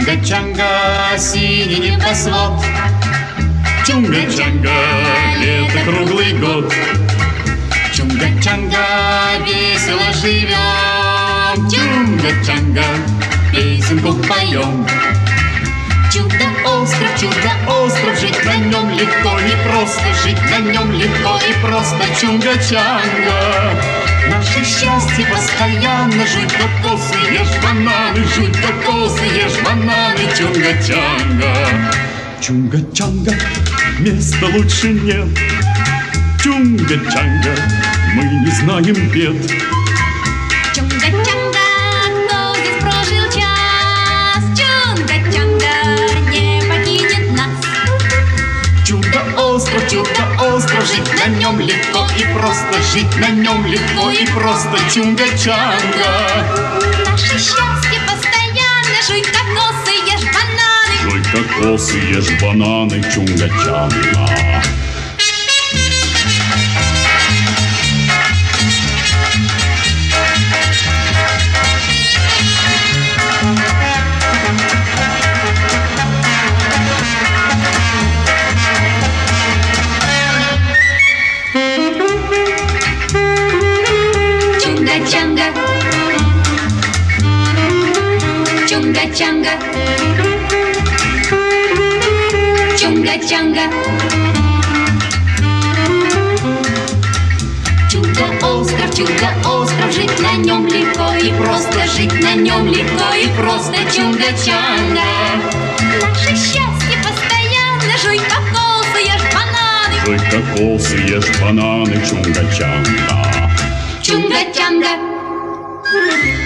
Чунга-чанга, синий небосвод. Чунга-чанга, лето круглый год. Чунга-чанга, весело живем. Чунга-чанга, песенку поем. Чудо-остров, жить на нем легко и просто. Жить на нем легко и просто. Чунга-чанга, наше счастье постоянно. Жуй кокосы, ешь бананы. Жуй кокосы, ешь бананы. Чунга-чанга. Чунга-чанга, места лучше нет. Чунга-чанга, мы не знаем бед. Чунга-чанга, кто здесь прожил час? Чунга-чанга не покинет нас. Чудо-остров, жить на нем легко и просто. Жить на нем легко и просто. Чунга-чанга, Наше счастье постоянно. Жуй кокосы, ешь бананы. жуй кокосы, ешь бананы. Чунга-чанга. Чунга-чанга, чунга-чанга, чунга-чанга. Чудо-остров, жить на нем легко и просто. Жить на нем легко и просто. Чунга-чанга, наше счастье постоянно. Жуй кокосы, ешь бананы. Жуй кокосы, ешь бананы. Чунга-чанга. Чунга-чанга.